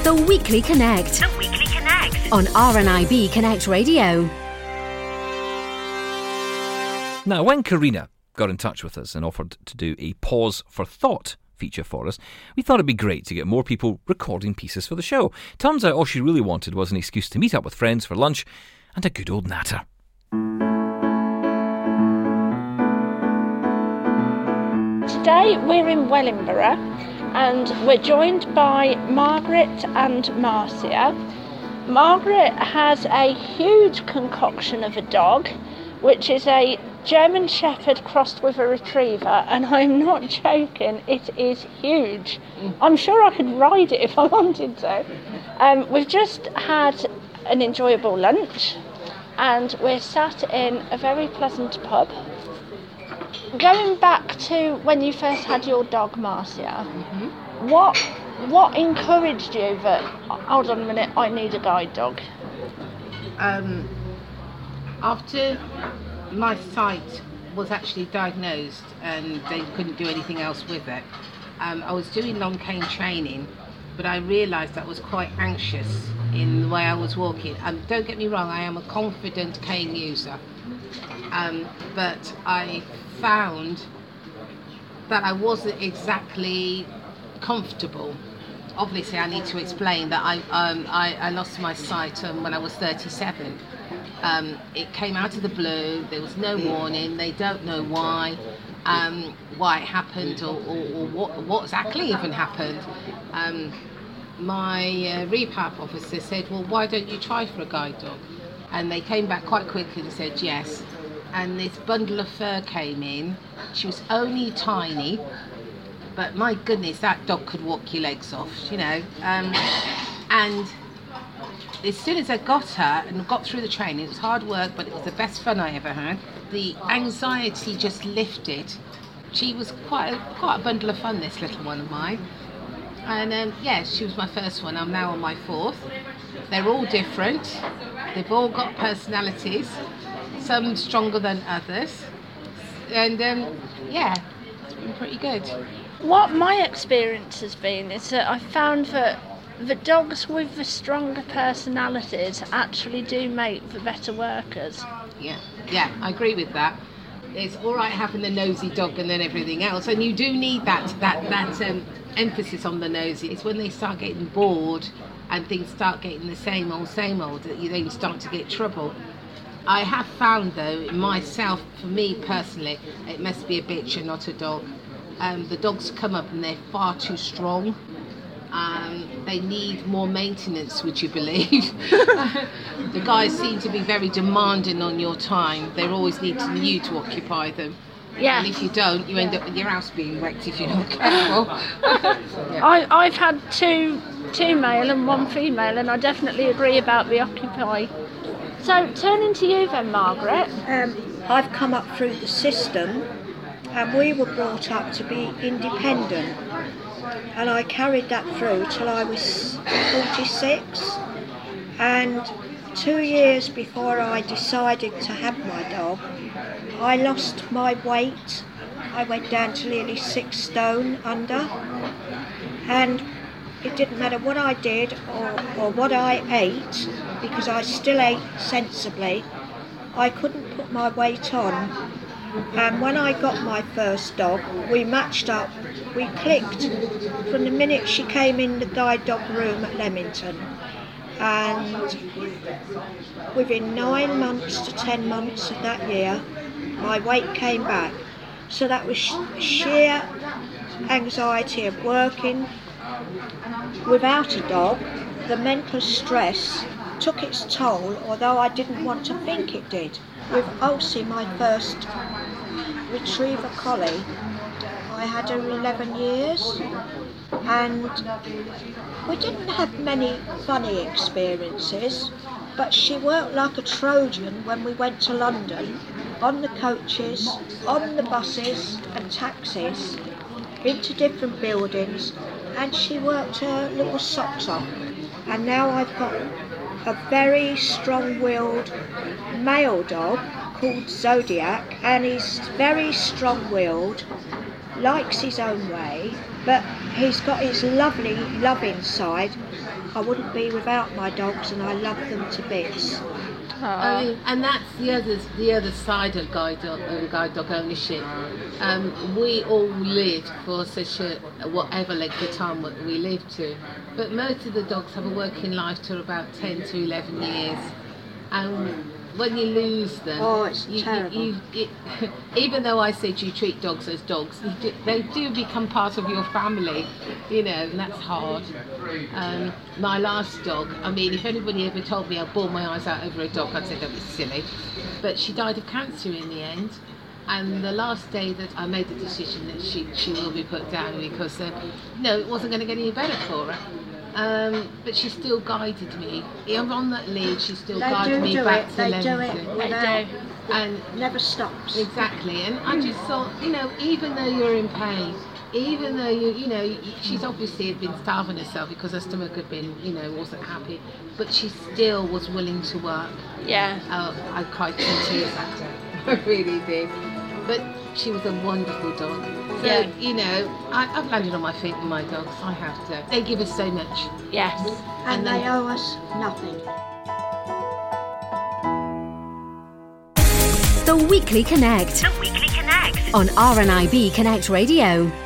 The Weekly Connect. The Weekly Connect. On RNIB Connect Radio. Now, when Karina got in touch with us and offered to do a Pause for Thought feature for us, we thought it'd be great to get more people recording pieces for the show. Turns out all she really wanted was an excuse to meet up with friends for lunch and a good old natter. Today we're in Wellingborough and we're joined by Margaret and Marcia. Margaret has a huge concoction of a dog, which is a German Shepherd crossed with a Retriever, and I'm not joking, it is huge. I'm sure I could ride it if I wanted to. We've just had an enjoyable lunch and we're sat in a very pleasant pub. Going back to when you first had your dog, Marcia, what encouraged you that, hold on a minute, I need a guide dog? After my sight was actually diagnosed and they couldn't do anything else with it, I was doing long cane training, but I realised I was quite anxious in the way I was walking. Don't get me wrong, I am a confident cane user, but I found that I wasn't exactly comfortable. Obviously, I need to explain that I lost my sight when I was 37. It came out of the blue. There was no warning. They don't know why it happened or what exactly even happened. My rehab officer said, well, why don't you try for a guide dog? And they came back quite quickly and said yes. And this bundle of fur came in. She was only tiny, but my goodness, that dog could walk your legs off, you know. And as soon as I got her and got through the training, it was hard work, but it was the best fun I ever had. The anxiety just lifted. She was quite a bundle of fun, this little one of mine. And she was my first one. I'm now on my fourth. They're all different. They've all got personalities, some stronger than others. And it's been pretty good. What my experience has been is that I found that the dogs with the stronger personalities actually do make the better workers. Yeah, I agree with that. It's all right having the nosy dog and then everything else, and you do need that emphasis on the nosy. It's when they start getting bored and things start getting the same old that you then start to get trouble. I have found though, myself, for me personally, it must be a bitch and not a dog. The dogs come up and they're far too strong. They need more maintenance, would you believe? The guys seem to be very demanding on your time. They're always needing you to occupy them. Yeah. And if you don't, you end up with your house being wrecked if you're not careful. Yeah. I've had two male and one female, and I definitely agree about the occupy. So, turning to you then, Margaret. I've come up through the system, and we were brought up to be independent. And I carried that through till I was 46. And 2 years before I decided to have my dog, I lost my weight. I went down to nearly 6 stone under. And it didn't matter what I did or what I ate, because I still ate sensibly. I couldn't put my weight on. And when I got my first dog, we matched up, we clicked from the minute she came in the guide dog room at Leamington. And within 9 months to 10 months of that year, my weight came back. So that was sheer anxiety of working without a dog. The mental stress took its toll, although I didn't want to think it did. With Ulcie, my first retriever collie, I had her 11 years, and we didn't have many funny experiences, but she worked like a Trojan when we went to London, on the coaches, on the buses and taxis, into different buildings, and she worked her little socks off. And now I've got a very strong-willed male dog called Zodiac, and he's very strong-willed, likes his own way, But he's got his lovely, loving side. I wouldn't be without my dogs, and I love them to bits. I mean, and that's the other side of guide dog ownership. We all lived for such a whatever length of time we lived to, but most of the dogs have a working life to about 10 to 11 years, and when you lose them, it's terrible. Even though I said you treat dogs as dogs, they do become part of your family, and that's hard. My last dog, I mean, if anybody ever told me I bawled my eyes out over a dog, I'd say that was silly. But she died of cancer in the end. And the last day that I made the decision that she will be put down because, it wasn't going to get any better for her. But she still guided me. On that lead, she still guided me back to Leamington. They do it without, and never stops. Exactly. And I just thought, even though you're in pain, even though she's obviously had been starving herself because her stomach had been, wasn't happy, but she still was willing to work. Yeah. I cried 2 tears that day. I really did. But she was a wonderful dog. So, I've landed on my feet with my dogs. I have to. They give us so much. Yes. And they owe us nothing. The Weekly Connect. On RNIB Connect Radio.